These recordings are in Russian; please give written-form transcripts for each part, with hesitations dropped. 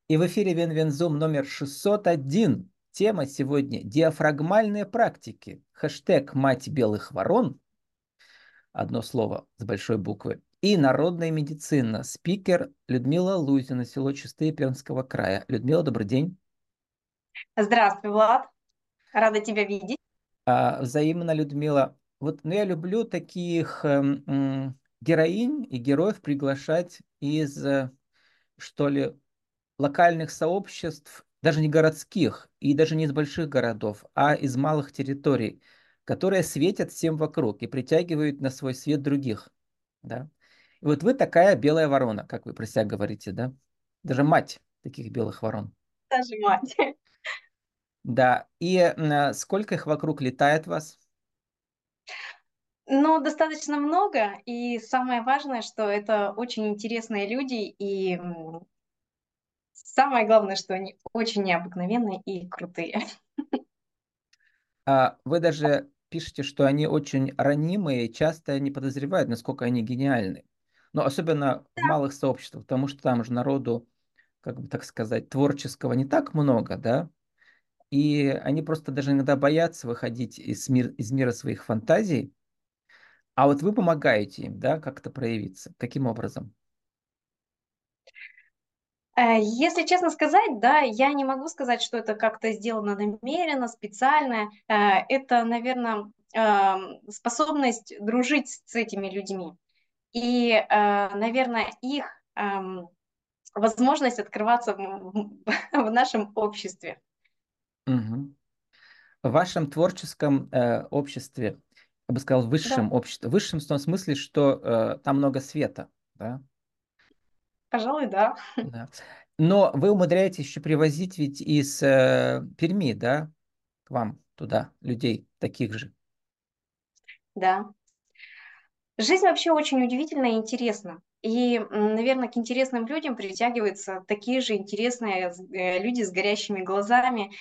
И в эфире Винвинзум номер 601. Тема сегодня — диафрагмальные практики. Хэштег «Мать белых ворон». Одно слово с большой буквы. И народная медицина. Спикер Людмила Лузина, село Чистые Пермского края. Людмила, добрый день. Здравствуй, Влад. Рада тебя видеть. Взаимно, Людмила. Вот, я люблю таких героинь и героев приглашать из, что ли, локальных сообществ, даже не городских и даже не из больших городов, а из малых территорий, которые светят всем вокруг и притягивают на свой свет других. Да? И вот вы такая белая ворона, как вы про себя говорите, да? Даже мать таких белых ворон. Даже мать. Да. И сколько их вокруг летает вас? Ну, достаточно много, и самое важное, что это очень интересные люди, и самое главное, что они очень необыкновенные и крутые. Вы даже пишете, что они очень ранимые и часто не подозревают, насколько они гениальны. Но особенно в малых сообществах, потому что там же народу, как бы так сказать, творческого не так много, да, и они просто даже иногда боятся выходить из мира своих фантазий, а вот вы помогаете им, да, как-то проявиться. Каким образом? Если честно сказать, да, я не могу сказать, что это как-то сделано намеренно, специально. Это, наверное, способность дружить с этими людьми. И, наверное, их возможность открываться в нашем обществе. Мгм. В вашем творческом обществе, я бы сказал, Да, высшем обществе, высшем в том смысле, что там много света, да? пожалуй, да. Да. Но вы умудряетесь еще привозить ведь из Перми, да, к вам туда людей таких же. Да. Жизнь вообще очень удивительна и интересна. И, наверное, к интересным людям притягиваются такие же интересные люди с горящими глазами.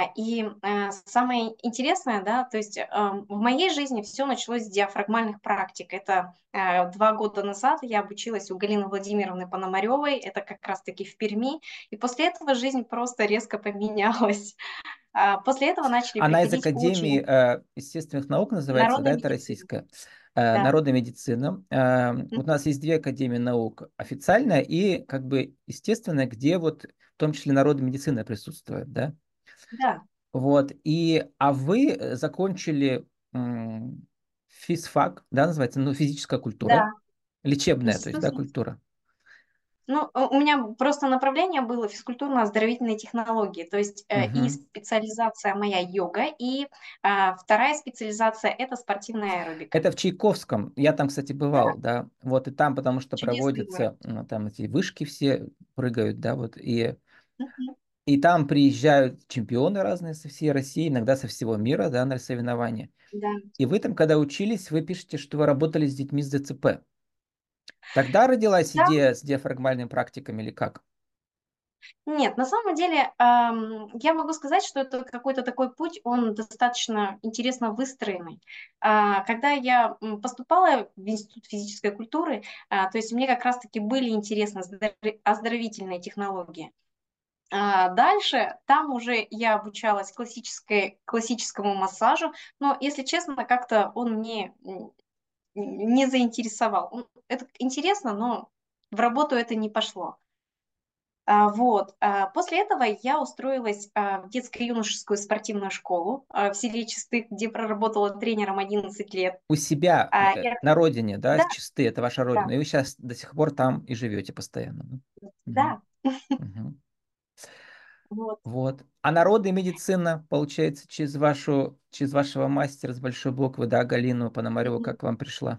Самое интересное, да, то есть в моей жизни все началось с диафрагмальных практик. Это 2 года назад я обучилась у Галины Владимировны Пономаревой, это как раз-таки в Перми. И после этого жизнь просто резко поменялась. После этого начали Она из приходить очень Академии естественных наук называется, народная да, это медицина. российская. Да, Народная медицина. Вот у нас есть две Академии наук. Официальная и как бы естественная, где вот в том числе народная медицина присутствует, да. да, Вот. А вы закончили физфак, да, называется, ну, физическая культура, да. лечебная, то есть, да, Институт. культура. Ну, у меня просто направление было физкультурно-оздоровительные технологии, то есть и Мгм. специализация моя йога, и вторая специализация это спортивная аэробика. Это в Чайковском. Я там, кстати, Да, бывал, да. Вот и там, потому что чудесный город. проводятся, ну, там эти вышки все прыгают, да, вот. Мгм. И там приезжают чемпионы разные со всей России, иногда со всего мира, да, на соревнования. Да. И вы там, когда учились, вы пишете, что вы работали с детьми с ДЦП. Тогда родилась Да, идея с диафрагмальными практиками или как? нет, на самом деле я могу сказать, что это какой-то такой путь, он достаточно интересно выстроенный. Когда я поступала в Институт физической культуры, то есть мне как раз-таки были интересны оздоровительные технологии. Дальше там уже я обучалась классическому массажу, но, если честно, как-то он мне не заинтересовал. Это интересно, но в работу это не пошло. После этого я устроилась в детско-юношескую спортивную школу в селе Чистых, где проработала тренером 11 лет. У себя на родине, да, Да, с Чисты, это ваша да, родина, и вы сейчас до сих пор там и живете постоянно. Да? Мгм. да. Мгм. Вот. Вот. А народная медицина, получается, через вашего мастера с большой буквы, да, Галину Пономареву, как к вам пришла?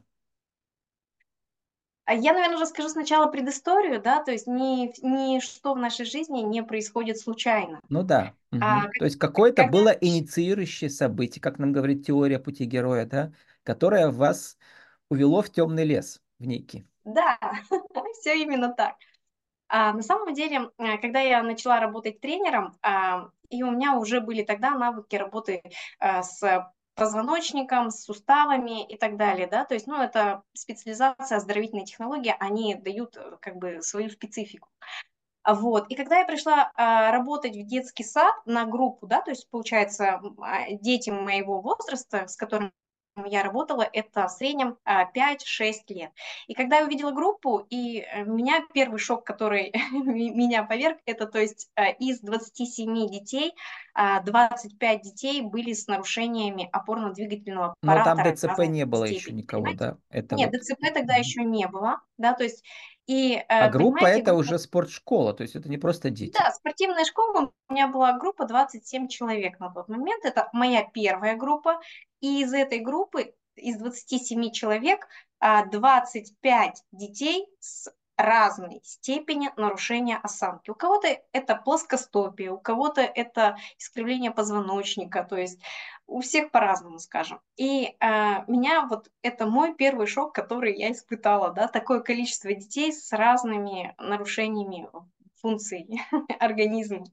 Я, наверное, расскажу сначала предысторию, да, то есть ничто в нашей жизни не происходит случайно. Ну да. А, Мгм. к То есть какое-то когда было инициирующее событие, как нам говорит теория пути героя, да, которое вас увело в темный лес, в некий. Да, все именно так. На самом деле, когда я начала работать тренером, и у меня уже были тогда навыки работы, с позвоночником, с суставами и так далее, да, то есть, ну, это специализация, оздоровительные технологии, они дают, как бы свою специфику. Вот. И когда я пришла работать в детский сад на группу, да, то есть, получается, дети моего возраста, с которыми я работала, это в среднем 5-6 лет. И когда я увидела группу, и у меня первый шок, который меня поверг, это, то есть, из 27 детей 25 детей были с нарушениями опорно-двигательного Но там аппарата ДЦП разной не было еще степени, никого, понимаете? да? Это Нет, вот. ДЦП тогда Мгм. еще не было, да, то есть, и, А группа понимаете, это группа, уже спортшкола, то есть это не просто дети. да, спортивная школа, у меня была группа 27 человек на тот момент, это моя первая группа, и из этой группы, из 27 человек, 25 детей с разной степени нарушения осанки. У кого-то это плоскостопие, у кого-то это искривление позвоночника, то есть у всех по-разному, скажем. И меня вот это мой первый шок, который я испытала, да, такое количество детей с разными нарушениями функций организма.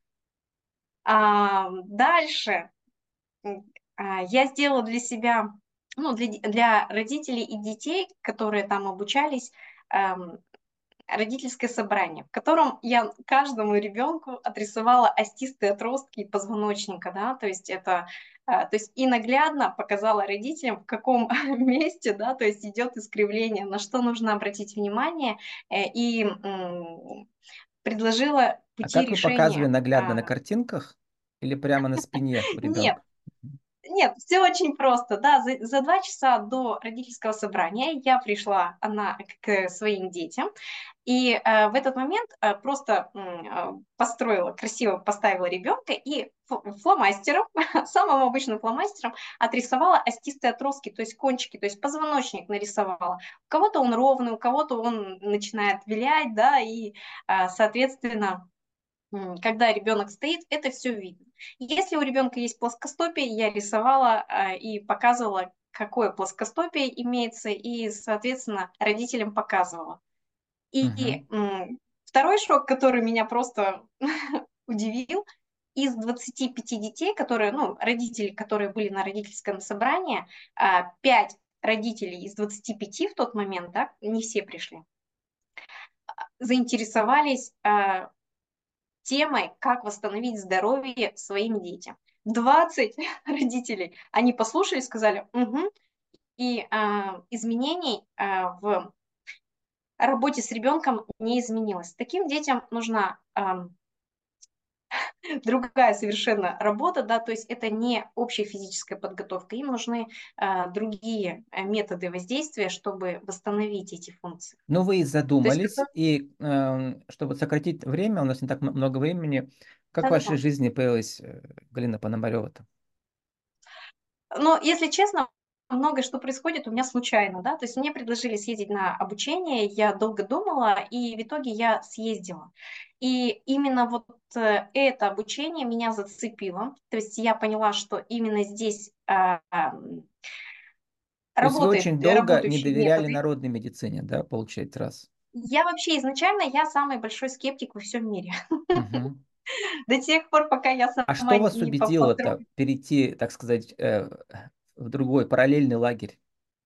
Дальше я сделала для себя, ну, для родителей и детей, которые там обучались, ам, родительское собрание, в котором я каждому ребенку отрисовала остистые отростки позвоночника, да, то есть это, то есть и наглядно показала родителям, в каком месте, да, то есть идет искривление, на что нужно обратить внимание, и предложила А пути как вы показывали решения. наглядно на картинках или прямо на спине у Нет, ребенка? нет, все очень просто, да. За 2 часа до родительского собрания я пришла к своим детям, и, в этот момент, просто, построила, красиво поставила ребенка и фломастером, самым обычным фломастером отрисовала остистые отростки, то есть кончики, то есть позвоночник нарисовала. У кого-то он ровный, у кого-то он начинает вилять, да, и, соответственно, когда ребенок стоит, это все видно. Если у ребенка есть плоскостопие, я рисовала и показывала, какое плоскостопие имеется, и, соответственно, родителям показывала. И Мгм. второй шок, который меня просто удивил, из 25 детей, которые, ну, родители, которые были на родительском собрании, 5 родителей из 25 в тот момент, да, не все пришли, заинтересовались темой, как восстановить здоровье своим детям. 20 родителей, они послушали, сказали: "Мгм". И, изменений, в работе с ребенком не изменилось. Таким детям нужна, другая совершенно работа, да, то есть это не общая физическая подготовка. Им нужны, другие, методы воздействия, чтобы восстановить эти функции. Ну, вы и То есть задумались, это и чтобы сократить время, у нас не так много времени, как в да-да-да. вашей жизни появилась Галина Пономарева-то? Но, если честно, многое что происходит у меня случайно, да. То есть мне предложили съездить на обучение, я долго думала, и в итоге я съездила. И именно вот, это обучение меня зацепило. То есть я поняла, что именно здесь, То есть вы очень долго не работающие доверяли методы. народной медицине, да, получается, раз. Я вообще изначально, я самый большой скептик во всем мире. Мгм. До тех пор, пока я А сама что вас не попробую. убедило-то перейти, так сказать, в другой параллельный лагерь?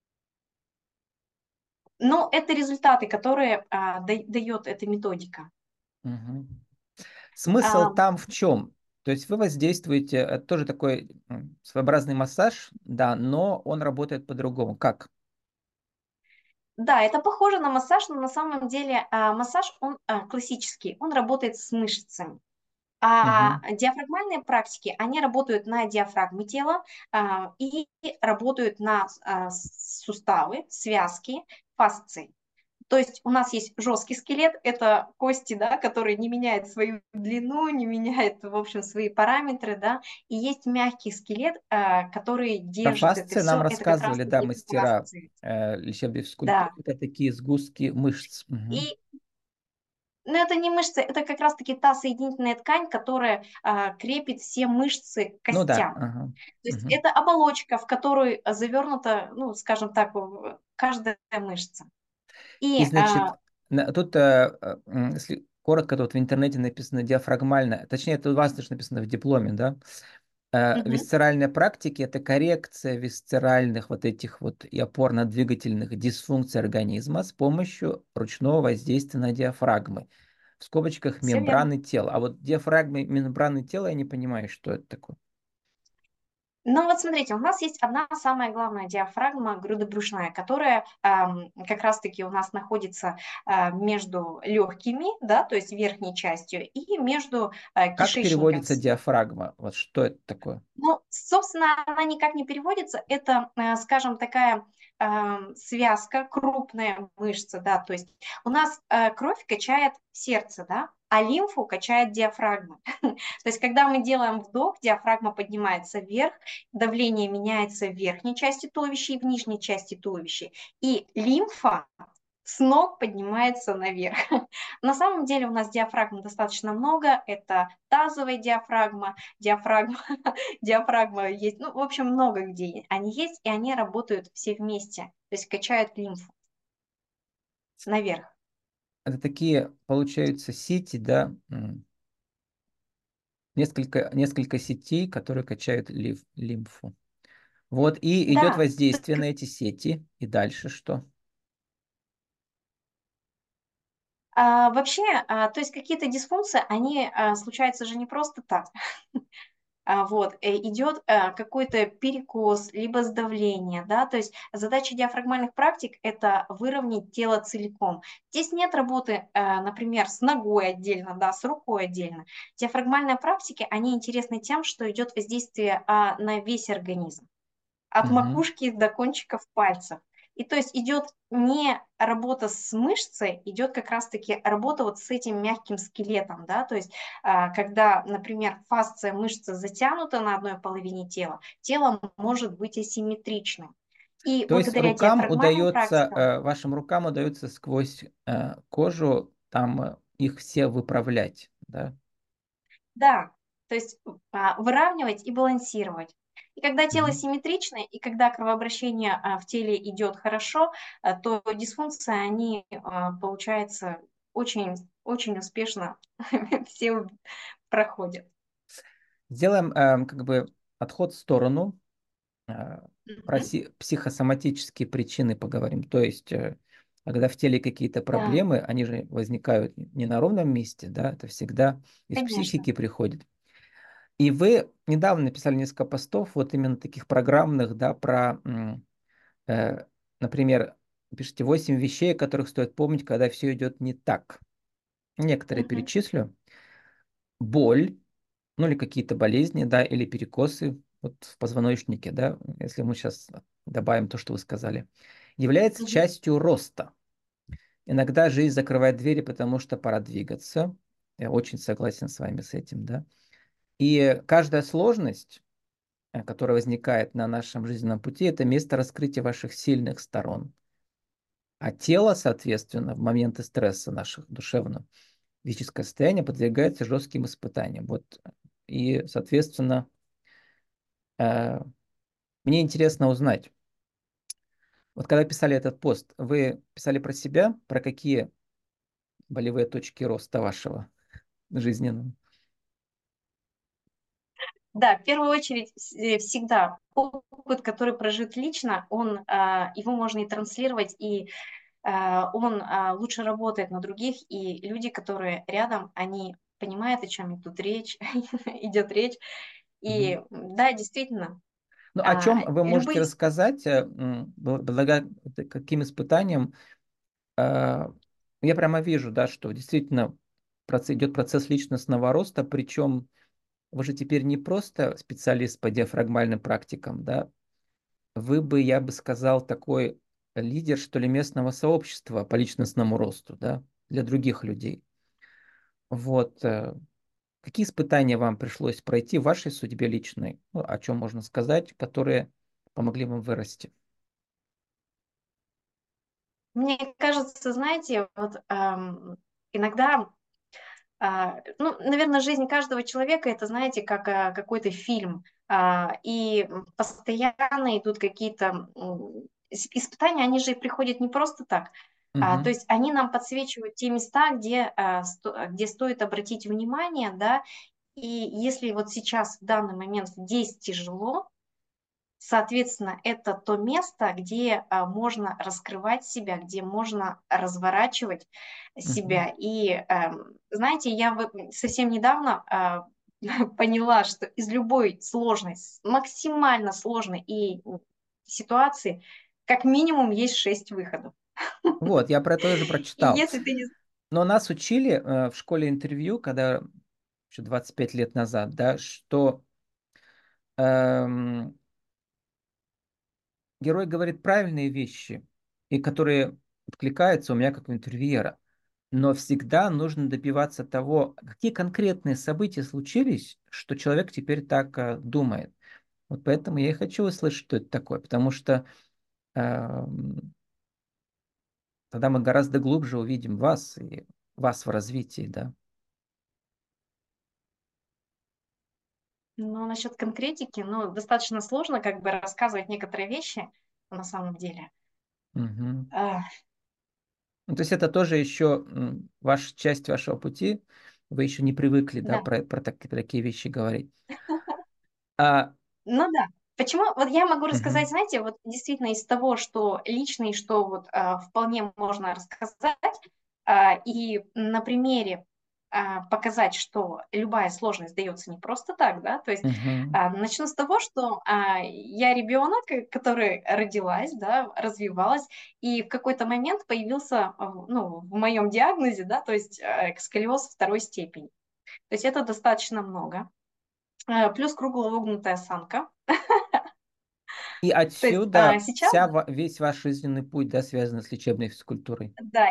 Но это результаты, которые, даёт эта методика. Мгм. Смысл А там в чем? То есть вы воздействуете, это тоже такой своеобразный массаж, да, но он работает по-другому. Как? Да, это похоже на массаж, но на самом деле, массаж, он, классический, он работает с мышцами. А Мгм. диафрагмальные практики, они работают на диафрагме тела, и работают на суставы, связки, фасции. То есть у нас есть жесткий скелет, это кости, да, которые не меняют свою длину, не меняют, в общем, свои параметры, да. И есть мягкий скелет, который Про держит это фасции нам все. Это как раз рассказывали, да, таки мастера фасции. лечебной физкультуры. Да. Это такие сгустки мышц. Мгм. И но это не мышцы, это как раз таки та соединительная ткань, которая крепит все мышцы к Ну да. костям. Ага. То есть Мгм. это оболочка, в которую завернута, ну, скажем так, каждая мышца. И, И значит, тут, если коротко, тут в интернете написано диафрагмально, точнее, это у вас даже написано в дипломе, да? мгм. Висцеральные практики– это коррекция висцеральных вот этих вот и опорно-двигательных дисфункций организма с помощью ручного воздействия на диафрагмы. в скобочках Все верно. мембраны тела. А вот диафрагма и мембраны тела, я не понимаю, что это такое. Ну вот смотрите, у нас есть одна самая главная диафрагма грудобрюшная, которая как раз-таки у нас находится между легкими, да, то есть верхней частью, и между Как кишечником. переводится диафрагма? Вот что это такое? Ну, собственно, она никак не переводится. Это, скажем, такая связка, крупная мышца, да, то есть у нас кровь качает сердце, да, а лимфу качает диафрагма. То есть когда мы делаем вдох, диафрагма поднимается вверх, давление меняется в верхней части туловища и в нижней части туловища, и лимфа с ног поднимается наверх. На самом деле у нас диафрагм достаточно много. Это тазовая диафрагма, диафрагма есть, ну, в общем, много где они есть, и они работают все вместе, то есть качают лимфу наверх. Это такие, получаются, сети, да, несколько сетей, которые качают лимфу. Вот, и идет Да, воздействие на эти сети, и дальше что? вообще, то есть какие-то дисфункции, они случаются же не просто так. Идет какой-то перекос, либо сдавление, да, то есть задача диафрагмальных практик – это выровнять тело целиком. Здесь нет работы, например, с ногой отдельно, да, с рукой отдельно. Диафрагмальные практики, они интересны тем, что идет воздействие на весь организм от Мгм. макушки до кончиков пальцев. И то есть идет не работа с мышцей, идет как раз-таки работа вот с этим мягким скелетом, да, то есть когда, например, фасция мышцы затянута на одной половине тела, тело может быть асимметричным. И То есть благодаря диафрагмальным практикам, вашим рукам удается сквозь кожу там их все выправлять, да? да, то есть выравнивать и балансировать. И когда тело Мгм. симметричное, и когда кровообращение в теле идет хорошо, то дисфункции, они, получается, очень, очень успешно все проходят. Сделаем как бы отход в сторону, э, про Мгм. психосоматические причины поговорим. То есть, когда в теле какие-то Да, проблемы, они же возникают не на ровном месте, да, это всегда из конечно. психики приходит. И вы недавно написали несколько постов, вот именно таких программных, да, про, э, например, пишите 8 вещей, о которых стоит помнить, когда все идет не так. Некоторые Мгм. перечислю. Боль, ну или какие-то болезни, да, или перекосы вот в позвоночнике, да, если мы сейчас добавим то, что вы сказали, является Мгм. частью роста. Иногда жизнь закрывает двери, потому что пора двигаться. Я очень согласен с вами с этим, да. И каждая сложность, которая возникает на нашем жизненном пути, это место раскрытия ваших сильных сторон. А тело, соответственно, в моменты стресса наших душевного, физическое состояние подвергается жестким испытаниям. Вот. И, соответственно, э, мне интересно узнать, вот когда писали этот пост, вы писали про себя, про какие болевые точки роста вашего жизненного? Да, в первую очередь всегда опыт, который прожит лично, его можно и транслировать, и он лучше работает на других, и люди, которые рядом, они понимают, о чем идет речь, идет речь. Мгм. И да, действительно, Ну, о чем вы можете любые... рассказать, благодаря каким испытаниям? э, Я прямо вижу, да, что действительно идет процесс личностного роста, причем вы же теперь не просто специалист по диафрагмальным практикам, да, вы бы, я бы сказал, такой лидер, что ли, местного сообщества по личностному росту, да, для других людей. Вот. Какие испытания вам пришлось пройти в вашей судьбе личной, ну, о чем можно сказать, которые помогли вам вырасти? Мне кажется, знаете, вот иногда, ну, наверное, жизнь каждого человека это, знаете, как какой-то фильм, и постоянно идут какие-то испытания, они же приходят не просто так. То Мгм. есть они нам подсвечивают те места, где стоит обратить внимание, да, и если вот сейчас в данный момент здесь тяжело, Соответственно, это то место, где можно раскрывать себя, где можно разворачивать Мгм. себя. И знаете, я совсем недавно поняла, что из любой сложной, максимально сложной ситуации, как минимум есть 6 выходов. Вот, я про это тоже И прочитал. если ты не... Но нас учили в школе интервью, когда еще 25 лет назад, да, что эм, герой говорит правильные вещи, и которые откликаются у меня как у интервьюера. Но всегда нужно добиваться того, какие конкретные события случились, что человек теперь так думает. Вот поэтому я и хочу услышать, что это такое, потому что эм, тогда мы гораздо глубже увидим вас и вас в развитии, да. Ну, насчет конкретики, ну, достаточно сложно как бы рассказывать некоторые вещи на самом деле. Мгм. А, Ну, то есть это тоже еще ваша часть вашего пути, вы еще не привыкли, да, да. про такие вещи говорить. А, Ну да. Почему? Вот я могу рассказать, мгм, знаете, вот действительно из того, что лично и что вот вполне можно рассказать, и на примере показать, что любая сложность дается не просто так, да, то есть мгм. начну с того, что я ребенок, который родилась, да, развивалась, и в какой-то момент появился, ну, в моем диагнозе, да, то есть сколиоз второй степени. То есть это достаточно много. Плюс кругловогнутая осанка. И То есть, отсюда сейчас, да, весь ваш жизненный путь, да, связан с лечебной физкультурой. да,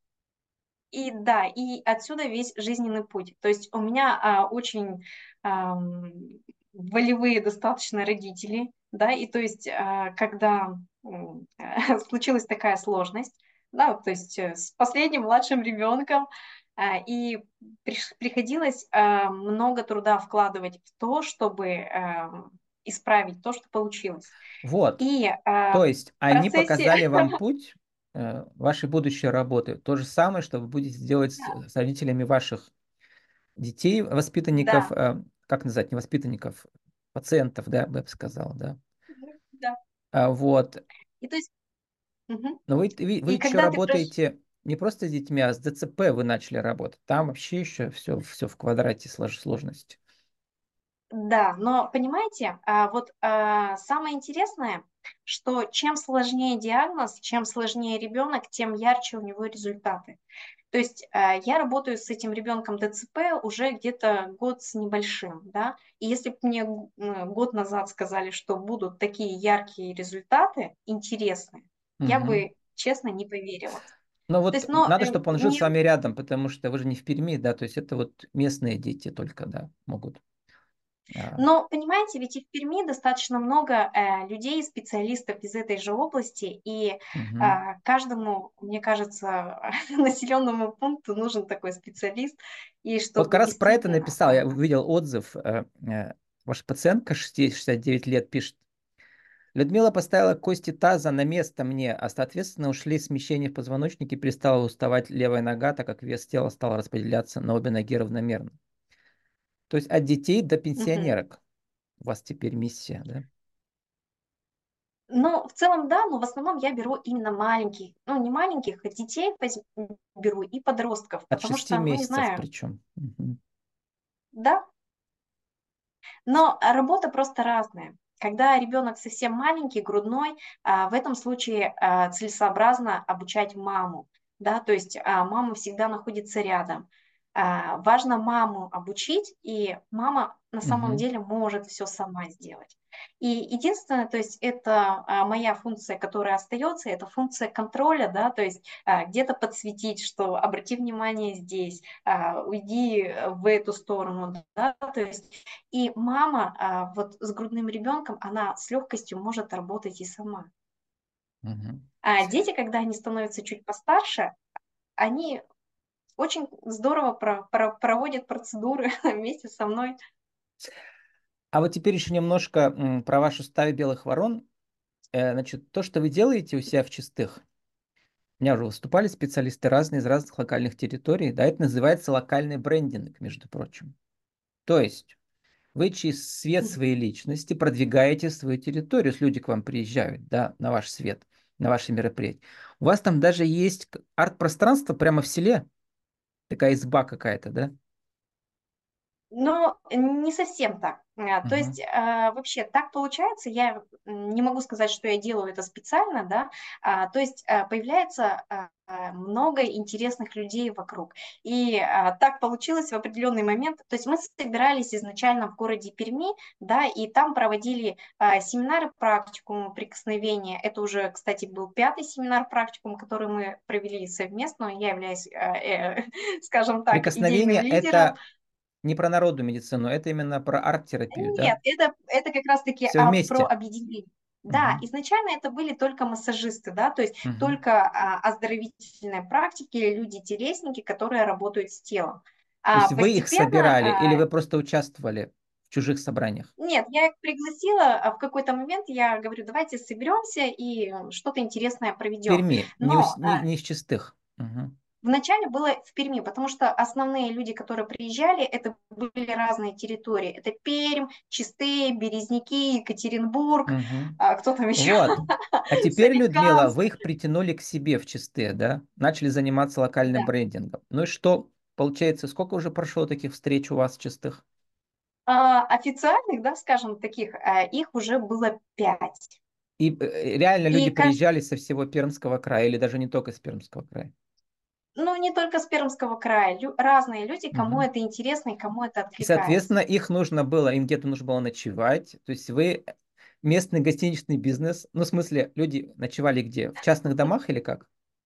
и отсюда весь жизненный путь. То есть у меня, очень, ам, волевые достаточно родители, да, и то есть, когда, случилась такая сложность, да, вот, то есть, с последним младшим ребенком, и приходилось, много труда вкладывать в то, чтобы, исправить то, что получилось. Вот, И, то в есть они процессе показали вам путь вашей будущей работы. То же самое, что вы будете делать с родителями ваших детей, воспитанников, да, как назвать, не воспитанников, пациентов, да, я бы сказал, да. да. Вот. И то есть мгм. Но вы И еще когда ты работаете не просто с детьми, а с ДЦП вы начали работать. Там вообще еще все в квадрате сложности. да, но понимаете, самое интересное, что чем сложнее диагноз, чем сложнее ребенок, тем ярче у него результаты. То есть, я работаю с этим ребенком ДЦП уже где-то год с небольшим, да. И если б мне год назад сказали, что будут такие яркие результаты, интересные, я Мгм. бы, честно, не поверила. Но То вот есть, надо, чтобы он жил с не вами рядом, потому что вы же не в Перми, да, то есть это вот местные дети только, да, могут. а, Но понимаете, ведь и в Перми достаточно много, людей, специалистов из этой же области, и, мгм. каждому, мне кажется, населенному пункту нужен такой специалист, и Вот как чтобы раз про это действительно, написал, я увидел отзыв, ваша пациентка 69 лет пишет: Людмила поставила кости таза на место мне, а соответственно ушли смещения в позвоночнике, перестала уставать левая нога, так как вес тела стал распределяться на обе ноги равномерно. То есть от детей до мгм. пенсионерок у вас теперь миссия, да? Ну, в целом, да, но в основном я беру именно маленьких, ну, не маленьких, а детей беру и подростков, От потому 6 что, ну, не месяцев знаю, причем. Мгм. да, но работа просто разная. Когда ребенок совсем маленький, грудной, в этом случае, целесообразно обучать маму, да, то есть, мама всегда находится рядом. Важно маму обучить, и мама на самом Мгм. деле может все сама сделать. И единственное, то есть это, моя функция, которая остается, это функция контроля, да, то есть, где-то подсветить, что обрати внимание здесь, уйди в эту сторону, да, то есть и мама, вот с грудным ребенком, она с легкостью может работать и сама. Мгм. А дети, когда они становятся чуть постарше, они очень здорово проводят процедуры вместе со мной. А вот теперь еще немножко про вашу стаю белых ворон. Значит, то, что вы делаете у себя в Чистых, у меня уже выступали специалисты разные из разных локальных территорий, да, это называется локальный брендинг, между прочим. То есть Вы через свет своей личности продвигаете свою территорию, если люди к вам приезжают, да, на ваш свет, на ваши мероприятия. У вас там даже есть арт-пространство прямо в селе, такая изба какая-то, да? Но не совсем так. То Мгм. есть, вообще так получается, я не могу сказать, что я делаю это специально, да. То есть, появляется, много интересных людей вокруг. И, так получилось в определенный момент. То есть мы собирались изначально в городе Перми, да, и там проводили, семинары, практикумы прикосновения. Это уже, кстати, был пятый семинар-практикум, который мы провели совместно. Я являюсь, скажем так, идейным Прикосновение– лидером. это не про народную медицину, это именно про арт-терапию, да? Нет, это как раз-таки, Все про вместе. объединение. Да, Мгм. изначально это были только массажисты, да, то есть Мгм. только, оздоровительные практики, люди-телесники, которые работают с телом. То есть вы их Постепенно, собирали или вы просто участвовали в чужих собраниях? нет, я их пригласила, в какой-то момент я говорю: "Давайте соберемся и, что-то интересное В проведем". Перми, Но, не в Чистых. Мгм. вначале было в Перми, потому что основные люди, которые приезжали, это были разные территории. Это Пермь, Чистые, Березники, Екатеринбург, Мгм. кто там еще? Вот. А теперь, Людмила, Соликамск. вы их притянули к себе в Чистые, да? Начали заниматься локальным Да. брендингом. Ну и что? Получается, сколько уже прошло таких встреч у вас в Чистых? Официальных, да, скажем, таких, их уже было 5. И реально И люди кажд приезжали со всего Пермского края или даже не только с Пермского края? ну, не только с Пермского края, разные люди, кому Мгм. это интересно и кому это И, откликается. соответственно, их нужно было, им где-то нужно было ночевать. То есть вы местный гостиничный бизнес, ну, в смысле, люди ночевали где? В частных домах или как?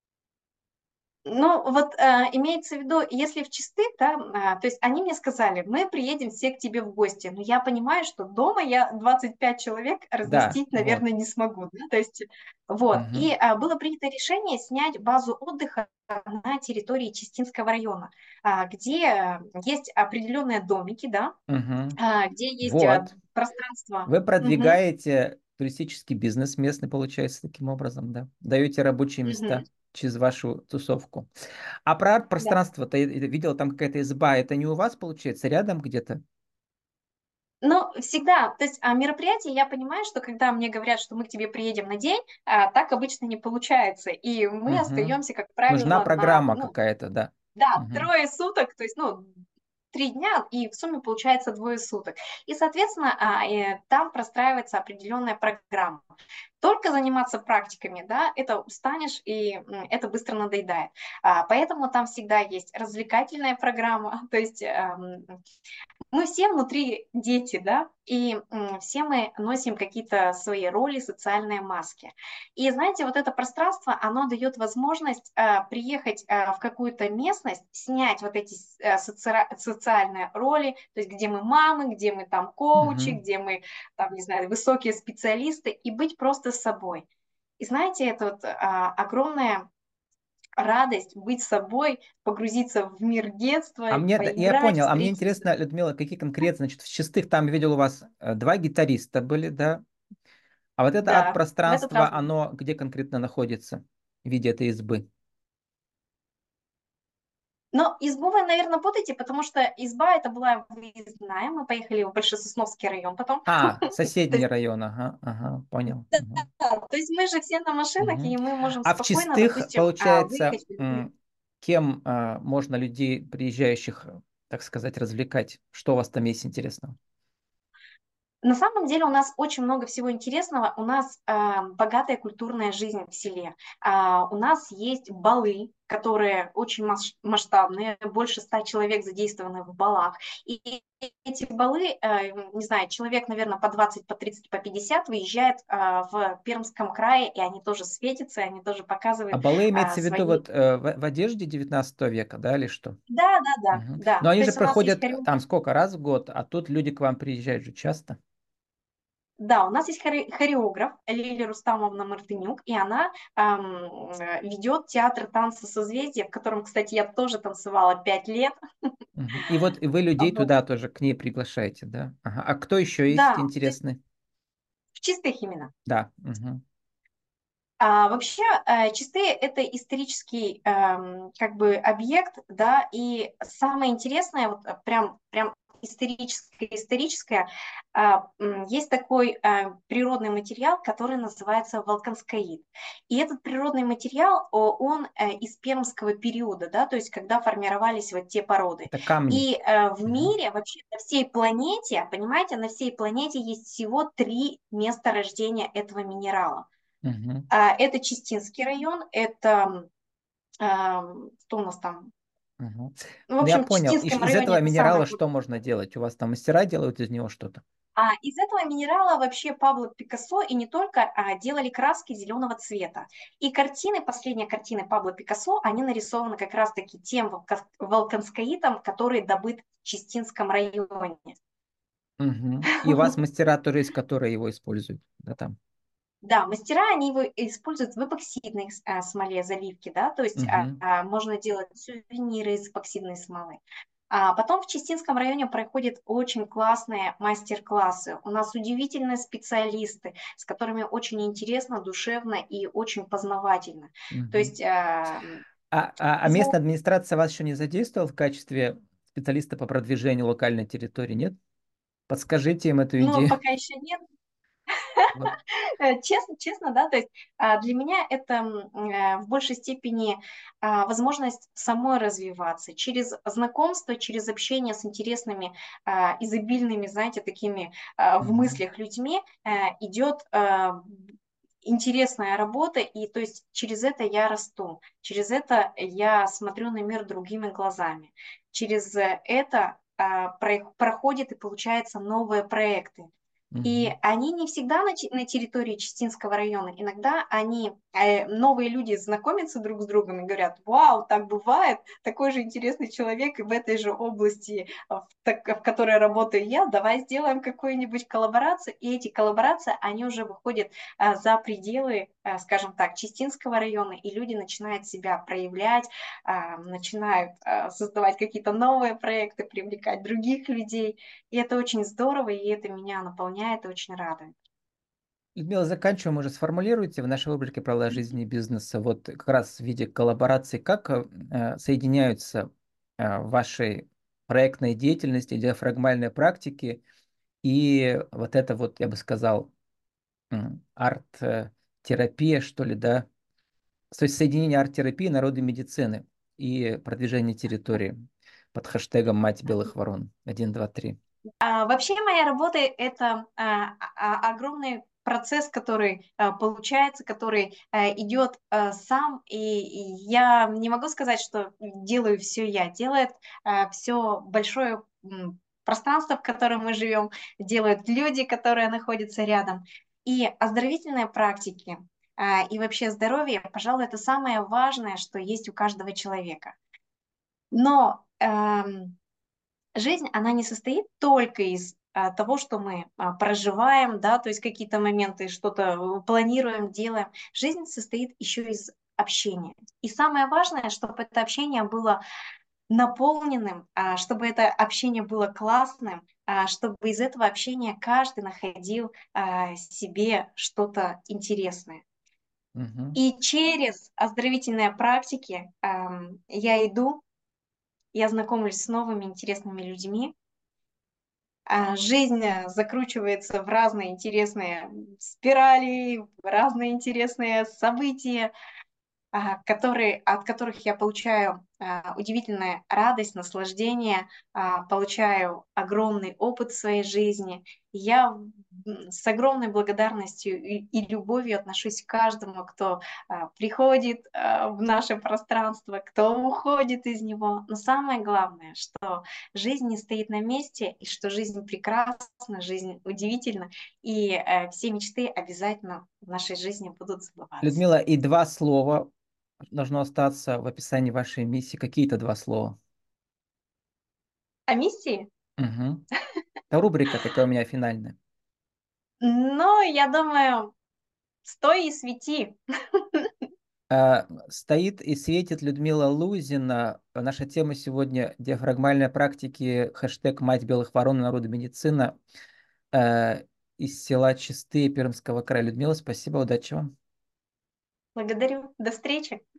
Ну, вот, имеется в виду, если в Чистых, да, то есть они мне сказали: "Мы приедем все к тебе в гости". Но я понимаю, что дома я 25 человек Да, разместить, вот. наверное, не смогу, да, то есть вот. И, Мгм. было принято решение снять базу отдыха на территории Чистинского района, где, есть определенные домики, да, Мгм. где есть, Вот. пространство. Вы Мгм, продвигаете туристический бизнес местный, получается, таким образом, да? Даете рабочие мгм, места через вашу тусовку. А про да. пространство-то я видел, там какая-то изба. Это не у вас, получается, рядом где-то? Но всегда, то есть, мероприятие, я понимаю, что когда мне говорят, что мы к тебе приедем на день, так обычно не получается. И мы Мгм. остаемся, как Нужна правило, на, программа ну какая-то, да. да, Мгм. 3 суток, то есть, 3 дня, и в сумме получается 2 суток. И, соответственно, там простраивается определенная программа. Только заниматься практиками, да, это устанешь, и, это быстро надоедает. Поэтому там всегда есть развлекательная программа, то есть, мы все внутри дети, да, и, все мы носим какие-то свои роли, социальные маски. И знаете, вот это пространство, оно дает возможность, приехать, в какую-то местность, снять вот эти социальные роли, то есть где мы мамы, где мы там коучи, Мгм. где мы там, не знаю, высокие специалисты, и быть просто собой. И знаете, это вот, огромная радость быть собой, погрузиться в мир детства, Я поиграть, понял. А мне встретиться. интересно, Людмила, какие конкретно, значит, в Чистых там видел у вас два гитариста были, да? А вот это Да, в этот раз арт-пространство, да. оно где конкретно находится в виде этой избы? Но избу вы, наверно, путаете, потому что изба это была выездная. Мы поехали в Большесосновский район потом. А, То соседний есть, район, ага, ага, понял. Мгм. да, то есть мы же все на машинах, Мгм. и мы можем А в спокойно, Чистых, допустим, получается, выехать в любой. кем можно людей, приезжающих, так сказать, развлекать? Что у вас там есть интересного? На самом деле у нас очень много всего интересного. У нас, богатая культурная жизнь в селе. У нас есть балы, которые очень масштабные, больше 100 человек задействованы в балах. И эти балы, не знаю, человек, наверно, по 20, по 30, по 50 выезжает, в Пермском крае, и они тоже светятся, они тоже А показывают, балы имеется в виду свои. вот в одежде 19 века, да, или что? Да-да-да, Мгм. да. Но они То же есть у нас есть проходят хореограф. там сколько раз в год, а тут люди к вам приезжают же часто. Да, у нас есть хореограф Лилия Рустамовна Мартынюк, и она, ведет театр танца "Созвездие", в котором, кстати, я тоже танцевала 5 лет. Мгм. И вот вы людей Вот. туда тоже к ней приглашаете, да? Ага. А кто еще есть Да, то есть интересный? в Чистых именно. Да. Мгм. Вообще, Чистые — это исторический, как бы объект, да, и самое интересное, вот, прям историческое, есть такой природный материал, который называется волканскаид. И этот природный материал, он из пермского периода, да, то есть когда формировались вот те породы. Это камни. И в Мгм. мире, вообще на всей планете, понимаете, на всей планете есть всего 3 места рождения этого минерала. Мгм. Это Чистинский район, это, что у нас там? Мгм. Ну, в Ну, я общем, в понял. Чистинском Из районе этого это самое минерала что крупное. можно делать? У вас там мастера делают из него что-то? А из этого минерала вообще Пабло Пикассо и не только делали краски зеленого цвета. И картины, последние картины Пабло Пикассо, они нарисованы как раз-таки тем волканскаитом, который добыт в Чистинском районе. Мгм. И у вас мастера тоже есть, которые его используют, да, там? Да, мастера, они его используют в эпоксидной смоле заливки, да, то есть Мгм. можно делать сувениры из эпоксидной смолы. А потом в Чистинском районе проходят очень классные мастер-классы. У нас удивительные специалисты, с которыми очень интересно, душевно и очень познавательно. То Мгм. есть А местная администрация вас еще не задействовала в качестве специалиста по продвижению локальной территории, нет? Подскажите им эту но идею. пока еще нет. Вот. Честно, да, то есть для меня это в большей степени возможность самой развиваться через знакомство, через общение с интересными, изобильными, знаете, такими в Мгм. мыслях людьми идет интересная работа, и то есть через это я расту, через это я смотрю на мир другими глазами, через это проходят и получаются новые проекты. И Мгм. они не всегда на территории Чистинского района. Иногда они, новые люди знакомятся друг с другом и говорят, вау, так бывает, такой же интересный человек и в этой же области, в которой работаю я, давай сделаем какую-нибудь коллаборацию. И эти коллаборации, они уже выходят за пределы, скажем так, Чистинского района, и люди начинают себя проявлять, начинают создавать какие-то новые проекты, привлекать других людей. И это очень здорово, и это меня наполняет и очень радует. Людмила, заканчиваем уже. Сформулируйте в нашей рубрике «Правила жизни и бизнеса» вот как раз в виде коллаборации, как соединяются в вашей проектной деятельности, диафрагмальной практики и вот это вот, я бы сказал, арт-терапия, что ли, да? То есть соединение арт-терапии, народной медицины и продвижение территории под хэштегом «Мать белых ворон». Один, два, три. Вообще моя работа — это огромный процесс, который получается, который идет сам, и я не могу сказать, что делаю все я, делает все большое пространство, в котором мы живем, делают люди, которые находятся рядом. И оздоровительные практики и вообще здоровье, пожалуй, это самое важное, что есть у каждого человека. Но жизнь, она не состоит только из того, что мы проживаем, да, то есть какие-то моменты, что-то планируем, делаем. Жизнь состоит еще из общения. И самое важное, чтобы это общение было наполненным, чтобы это общение было классным, чтобы из этого общения каждый находил себе что-то интересное. Мгм. И через оздоровительные практики я иду, я знакомлюсь с новыми интересными людьми, жизнь закручивается в разные интересные спирали, в разные интересные события, от которых я получаю удивительную радость, наслаждение, получаю огромный опыт в своей жизни. Я с огромной благодарностью и любовью отношусь к каждому, кто приходит в наше пространство, кто уходит из него. Но самое главное, что жизнь не стоит на месте, и что жизнь прекрасна, жизнь удивительна, и все мечты обязательно в нашей жизни будут сбываться. Людмила, и два слова должно остаться в описании вашей миссии. Какие-то два слова. О миссии? Мгм. Это рубрика такая у меня финальная. Ну, я думаю, стой и свети. Стоит и светит Людмила Лузина. Наша тема сегодня — диафрагмальные практики, хэштег «Мать белых ворон. Народу медицина» э, из села Чистые Пермского края. Людмила, спасибо, удачи вам. Благодарю. До встречи.